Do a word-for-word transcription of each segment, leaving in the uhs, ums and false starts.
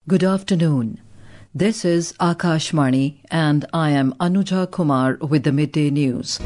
Good afternoon. This is Akashvani and I am Anuja Kumar with the Midday News.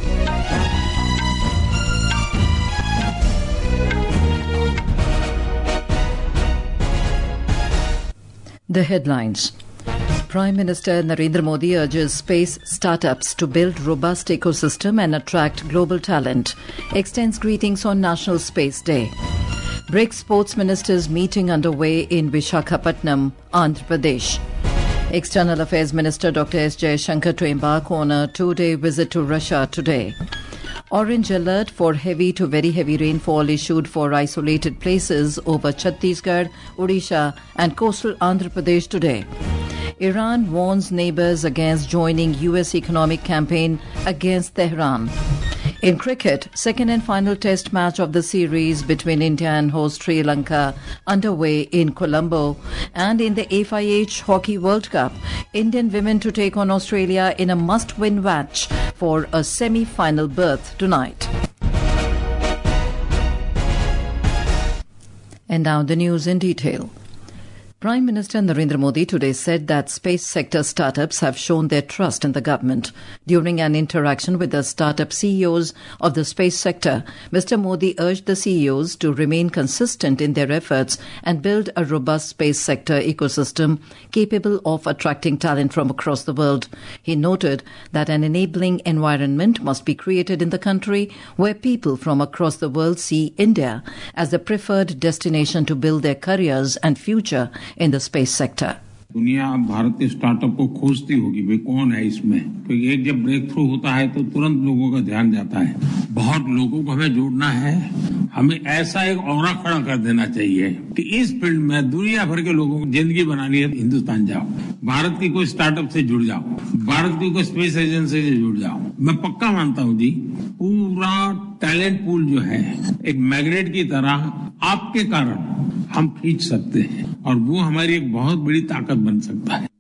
The headlines. Prime Minister Narendra Modi urges space startups to build robust ecosystem and attract global talent. Extends greetings on National Space Day. BRICS Sports Ministers meeting underway in Visakhapatnam, Andhra Pradesh. External Affairs Minister Doctor S. Jaishankar to embark on a two-day visit to Russia today. Orange alert for heavy to very heavy rainfall issued for isolated places over Chhattisgarh, Odisha and coastal Andhra Pradesh today. Iran warns neighbours against joining U S economic campaign against Tehran. In cricket, second and final test match of the series between India and host Sri Lanka underway in Colombo. And in the F I H Hockey World Cup, Indian women to take on Australia in a must-win match for a semi-final berth tonight. And now the news in detail. Prime Minister Narendra Modi today said that space sector startups have shown their trust in the government. During an interaction with the startup C E Os of the space sector, Mister Modi urged the C E Os to remain consistent in their efforts and build a robust space sector ecosystem capable of attracting talent from across the world. He noted that an enabling environment must be created in the country where people from across the world see India as the preferred destination to build their careers and future in the space sector. दुनिया अब भारतीय startup को खोजती होगी, भाई कौन है इसमें, क्योंकि एक जब ब्रेक थ्रू होता है तो तुरंत लोगों का ध्यान जाता है. बहुत लोगों को हमें जोड़ना है. हमें ऐसा एक ऑरा खड़ा कर देना चाहिए कि इस फील्ड में दुनिया भर के लोगों को जिंदगी बनानी है, हिंदुस्तान जाओ, भारत की कोई स्टार्टअप से जुड़ जाओ, भारत की कोई स्पेस एजेंसी से जुड़ जाओ. मैं पक्का मानता हूँ जी, पूरा टैलेंट पूल जो है एक मैग्नेट की तरह आपके कारण हम खींच सकते हैं और वो हमारी एक बहुत बड़ी ताकत बन सकता है.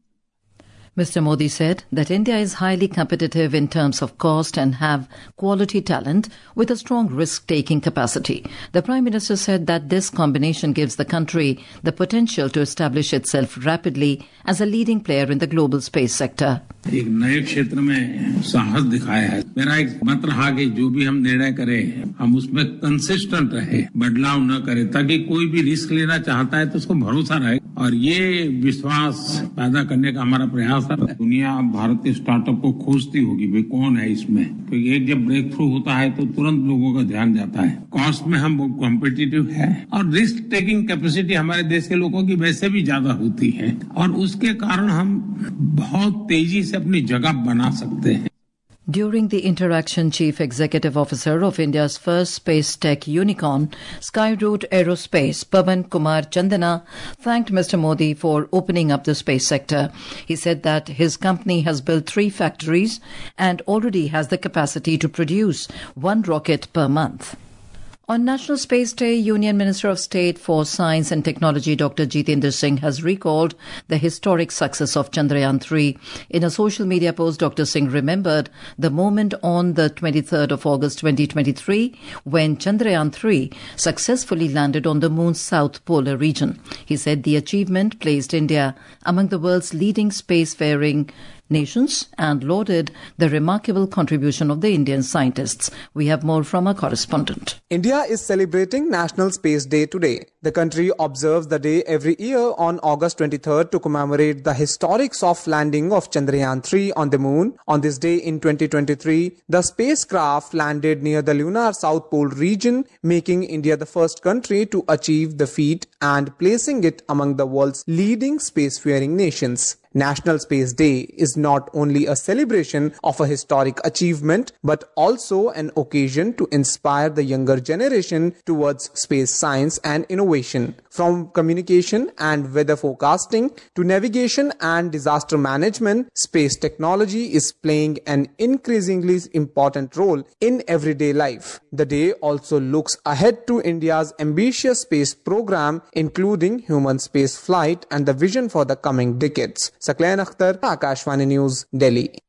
Mister Modi said that India is highly competitive in terms of cost and have quality talent with a strong risk-taking capacity. The Prime Minister said that this combination gives the country the potential to establish itself rapidly as a leading player in the global space sector. एक नए क्षेत्र में साहस दिखाया है. मेरा एक मत रहा कि जो भी हम निर्णय करें हम उसमें कंसिस्टेंट रहे, बदलाव न करें, ताकि कोई भी रिस्क लेना चाहता है तो उसको भरोसा रहे और ये विश्वास पैदा करने का हमारा प्रयास है. दुनिया अब भारतीय स्टार्टअप को खोजती होगी, भाई कौन है इसमें, क्योंकि एक जब ब्रेक थ्रू होता है तो तुरंत लोगों का ध्यान जाता है. कॉस्ट में हम कॉम्पिटिटिव है और रिस्क टेकिंग कैपेसिटी हमारे देश के लोगों की वैसे भी ज्यादा होती है और उसके कारण हम बहुत तेजी से अपनी जगह बना सकते हैं. During the interaction, Chief Executive Officer of India's first space tech unicorn, Skyroot Aerospace, Pavan Kumar Chandana, thanked Mister Modi for opening up the space sector. He said that his company has built three factories and already has the capacity to produce one rocket per month. On National Space Day, Union Minister of State for Science and Technology Doctor Jitendra Singh has recalled the historic success of Chandrayaan three. In a social media post, Doctor Singh remembered the moment on the twenty-third of August twenty twenty-three when Chandrayaan three successfully landed on the moon's south polar region. He said the achievement placed India among the world's leading spacefaring nations and lauded the remarkable contribution of the Indian scientists. We have more from our correspondent. India is celebrating National Space Day today. The country observes the day every year on August twenty-third to commemorate the historic soft landing of Chandrayaan three on the moon. On this day in twenty twenty-three, the spacecraft landed near the lunar South Pole region, making India the first country to achieve the feat and placing it among the world's leading spacefaring nations. National Space Day is not only a celebration of a historic achievement, but also an occasion to inspire the younger generation towards space science and innovation. From communication and weather forecasting to navigation and disaster management, space technology is playing an increasingly important role in everyday life. The day also looks ahead to India's ambitious space program, including human space flight and the vision for the coming decades. Sakleen Akhtar, Akashvani News, Delhi.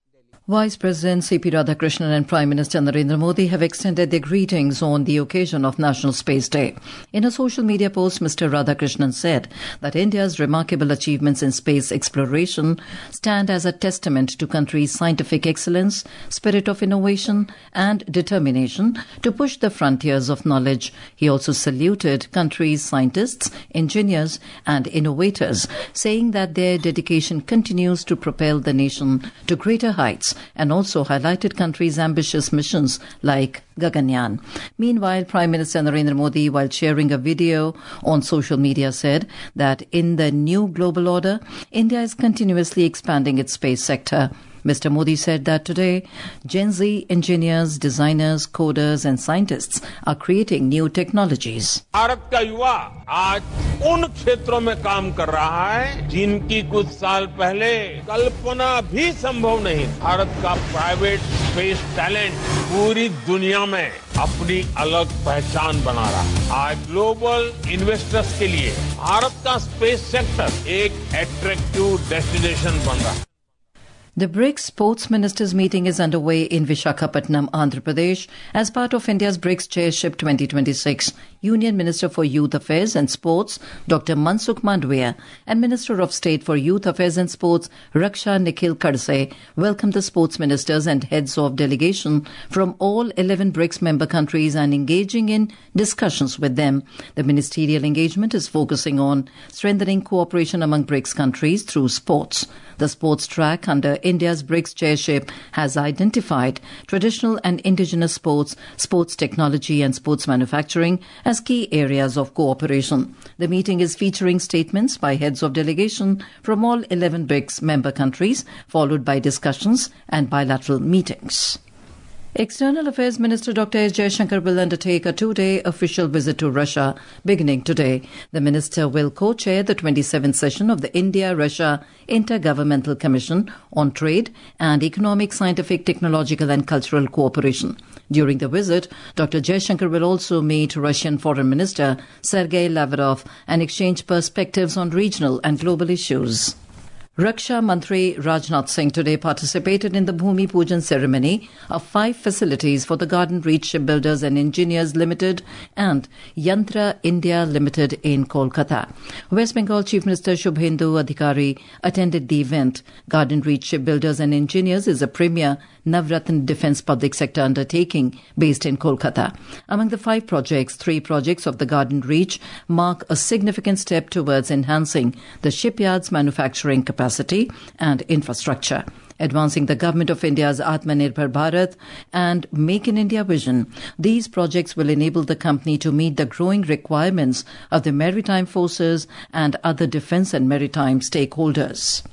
Vice President C P Radhakrishnan and Prime Minister Narendra Modi have extended their greetings on the occasion of National Space Day. In a social media post, Mister Radhakrishnan said that India's remarkable achievements in space exploration stand as a testament to country's scientific excellence, spirit of innovation and determination to push the frontiers of knowledge. He also saluted country's scientists, engineers and innovators, saying that their dedication continues to propel the nation to greater heights, and also highlighted country's ambitious missions like Gaganyaan. Meanwhile, Prime Minister Narendra Modi, while sharing a video on social media, said that in the new global order, India is continuously expanding its space sector. Mister Modi said that today, Gen Z engineers, designers, coders and scientists are creating new technologies. Bharat का युवा आज उन क्षेत्रों में काम कर रहा है जिनकी कुछ साल पहले कल्पना भी संभव नहीं। भारत का प्राइवेट स्पेस टैलेंट पूरी दुनिया में अपनी अलग पहचान बना रहा है। आज ग्लोबल इन्वेस्टर्स के लिए भारत का स्पेस सेक्टर एक अट्रैक्टिव डेस्टिनेशन बन रहा है। The BRICS Sports Ministers meeting is underway in Visakhapatnam, Andhra Pradesh, as part of India's BRICS Chairship twenty twenty-six. Union Minister for Youth Affairs and Sports, Doctor Mansukh Mandavia, and Minister of State for Youth Affairs and Sports, Raksha Nikhil Khadse, welcomed the sports ministers and heads of delegation from all eleven BRICS member countries and engaging in discussions with them. The ministerial engagement is focusing on strengthening cooperation among BRICS countries through sports. The sports track under India's BRICS chairship has identified traditional and indigenous sports, sports technology and sports manufacturing as key areas of cooperation. The meeting is featuring statements by heads of delegation from all eleven BRICS member countries, followed by discussions and bilateral meetings. External Affairs Minister Doctor S. Jaishankar will undertake a two-day official visit to Russia beginning today. The minister will co-chair the twenty-seventh session of the India-Russia Intergovernmental Commission on Trade and Economic, Scientific, Technological and Cultural Cooperation. During the visit, Doctor Jaishankar will also meet Russian Foreign Minister Sergei Lavrov and exchange perspectives on regional and global issues. Raksha Mantri Rajnath Singh today participated in the Bhumi Pujan ceremony of five facilities for the Garden Reach Shipbuilders and Engineers Limited and Yantra India Limited in Kolkata. West Bengal Chief Minister Shubhendu Adhikari attended the event. Garden Reach Shipbuilders and Engineers is a premier Navratna Defence Public Sector undertaking based in Kolkata. Among the five projects, three projects of the Garden Reach mark a significant step towards enhancing the shipyard's manufacturing capacity. capacity and infrastructure, advancing the Government of India's Atmanirbhar Bharat and Make in India vision. These projects will enable the company to meet the growing requirements of the maritime forces and other defence and maritime stakeholders.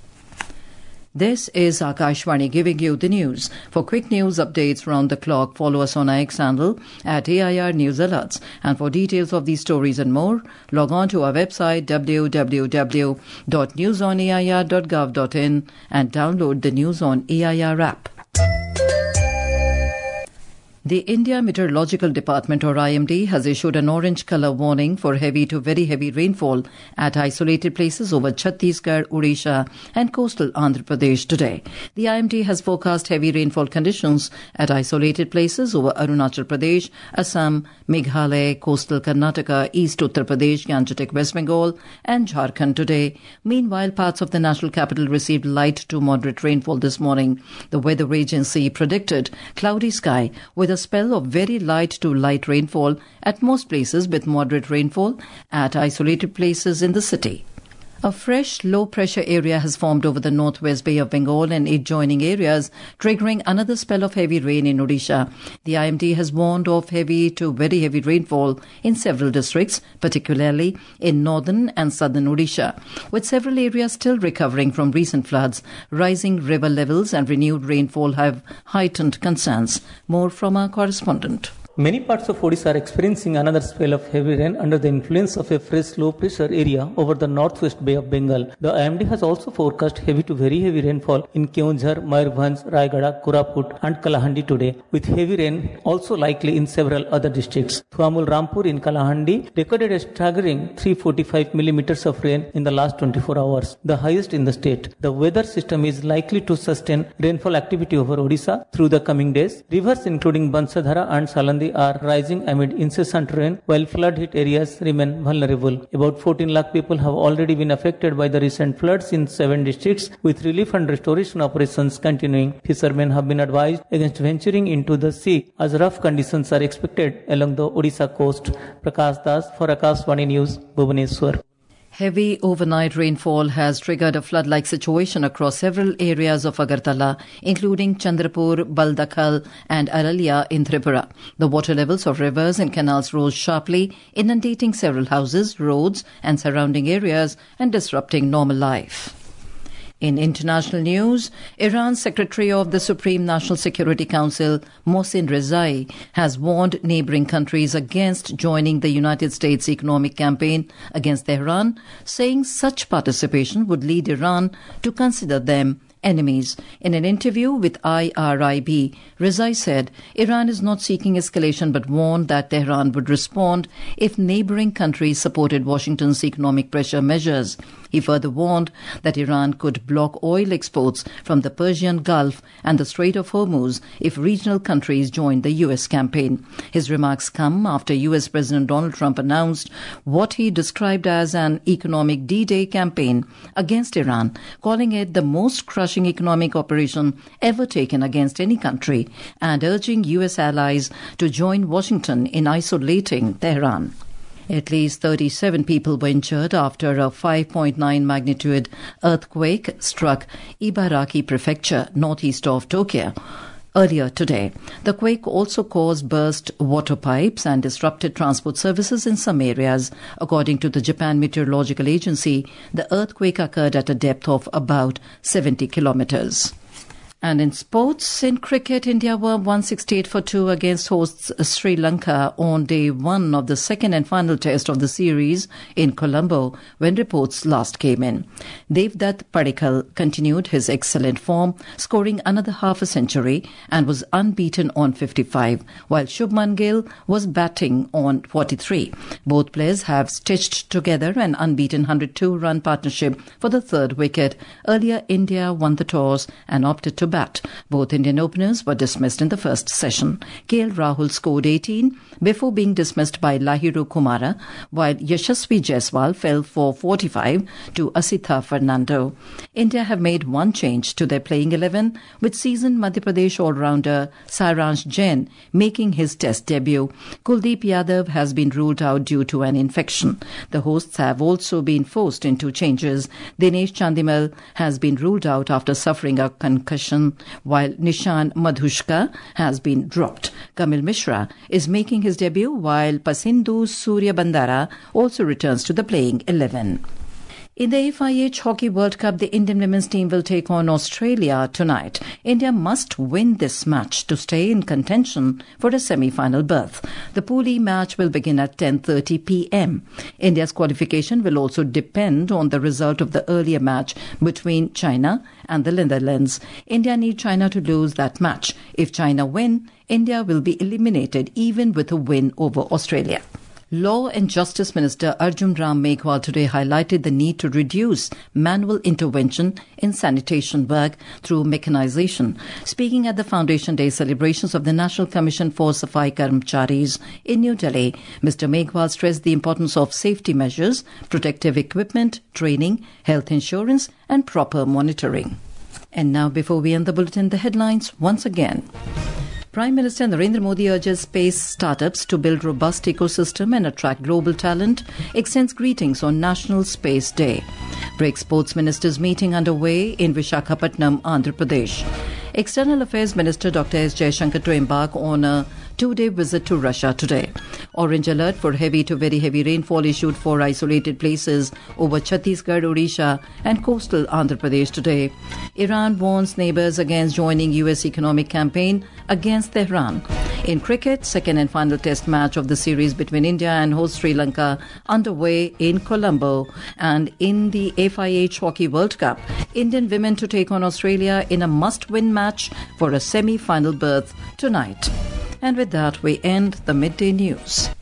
This is Akashvani giving you the news. For quick news updates round the clock, follow us on our X handle at A I R News Alerts. And for details of these stories and more, log on to our website w w w dot news on a i r dot gov dot in and download the News on A I R app. The India Meteorological Department, or I M D, has issued an orange colour warning for heavy to very heavy rainfall at isolated places over Chhattisgarh, Odisha and coastal Andhra Pradesh today. The I M D has forecast heavy rainfall conditions at isolated places over Arunachal Pradesh, Assam, Meghalaya, coastal Karnataka, East Uttar Pradesh, Gangetic West Bengal and Jharkhand today. Meanwhile, parts of the national capital received light to moderate rainfall this morning. The weather agency predicted cloudy sky with a spell of very light to light rainfall at most places with moderate rainfall at isolated places in the city. A fresh low-pressure area has formed over the northwest Bay of Bengal and adjoining areas, triggering another spell of heavy rain in Odisha. The I M D has warned of heavy to very heavy rainfall in several districts, particularly in northern and southern Odisha, with several areas still recovering from recent floods. Rising river levels and renewed rainfall have heightened concerns. More from our correspondent. Many parts of Odisha are experiencing another spell of heavy rain under the influence of a fresh low pressure area over the northwest Bay of Bengal. The I M D has also forecast heavy to very heavy rainfall in Keonjhar, Mayurbhanj, Raigada, Koraput and Kalahandi today, with heavy rain also likely in several other districts. Thuamul Rampur in Kalahandi recorded a staggering three hundred forty-five millimeters of rain in the last twenty-four hours, the highest in the state. The weather system is likely to sustain rainfall activity over Odisha through the coming days. Rivers including Bansadhara and Salandi are rising amid incessant rain, while flood-hit areas remain vulnerable. About fourteen lakh people have already been affected by the recent floods in seven districts, with relief and restoration operations continuing. Fishermen have been advised against venturing into the sea as rough conditions are expected along the Odisha coast. Prakash Das for Akashvani News, Bhubaneswar. Heavy overnight rainfall has triggered a flood-like situation across several areas of Agartala, including Chandrapur, Baldakhal and Aralia in Tripura. The water levels of rivers and canals rose sharply, inundating several houses, roads and surrounding areas and disrupting normal life. In international news, Iran's Secretary of the Supreme National Security Council, Mohsen Rezai, has warned neighboring countries against joining the United States economic campaign against Tehran, saying such participation would lead Iran to consider them enemies. In an interview with I R I B, Rezai said Iran is not seeking escalation but warned that Tehran would respond if neighboring countries supported Washington's economic pressure measures. He further warned that Iran could block oil exports from the Persian Gulf and the Strait of Hormuz if regional countries joined the U S campaign. His remarks come after U S President Donald Trump announced what he described as an economic D-Day campaign against Iran, calling it the most crushing economic operation ever taken against any country, and urging U S allies to join Washington in isolating Tehran. At least thirty-seven people were injured after a five point nine magnitude earthquake struck Ibaraki Prefecture, northeast of Tokyo, earlier today. The quake also caused burst water pipes and disrupted transport services in some areas. According to the Japan Meteorological Agency, the earthquake occurred at a depth of about seventy kilometers. And in sports, in cricket, India were one hundred sixty-eight for two against hosts Sri Lanka on day one of the second and final test of the series in Colombo when reports last came in. Devdutt Padikkal continued his excellent form, scoring another half a century and was unbeaten on fifty-five, while Shubman Gill was batting on forty-three. Both players have stitched together an unbeaten one hundred two run partnership for the third wicket. Earlier, India won the toss and opted to bat. Both Indian openers were dismissed in the first session. K L Rahul scored eighteen before being dismissed by Lahiru Kumara, while Yashasvi Jaiswal fell for forty-five to Asitha Fernando. India have made one change to their playing eleven, with seasoned Madhya Pradesh all-rounder Sairansh Jain making his test debut. Kuldeep Yadav has been ruled out due to an infection. The hosts have also been forced into changes. Dinesh Chandimal has been ruled out after suffering a concussion, while Nishan Madhushka has been dropped. Kamil Mishra is making his debut, while Pasindu Surya Bandara also returns to the playing eleven. In the F I H Hockey World Cup, the Indian women's team will take on Australia tonight. India must win this match to stay in contention for a semi-final berth. The Pool E match will begin at ten thirty p.m. India's qualification will also depend on the result of the earlier match between China and the Netherlands. India need China to lose that match. If China win, India will be eliminated even with a win over Australia. Law and Justice Minister Arjun Ram Meghwal today highlighted the need to reduce manual intervention in sanitation work through mechanization. Speaking at the Foundation Day celebrations of the National Commission for Safai Karmcharis in New Delhi, Mister Meghwal stressed the importance of safety measures, protective equipment, training, health insurance and proper monitoring. And now, before we end the bulletin, the headlines once again. Prime Minister Narendra Modi urges space startups to build robust ecosystem and attract global talent, extends greetings on National Space Day. BRICS Sports Ministers meeting underway in Visakhapatnam, Andhra Pradesh. External Affairs Minister Doctor S. Jaishankar to embark on a two-day visit to Russia today. Orange alert for heavy to very heavy rainfall issued for isolated places over Chhattisgarh, Odisha and coastal Andhra Pradesh today. Iran warns neighbours against joining U S economic campaign against Tehran. In cricket, second and final test match of the series between India and host Sri Lanka underway in Colombo. And in the F I H Hockey World Cup, Indian women to take on Australia in a must-win match for a semi-final berth tonight. And with that, we end the midday news.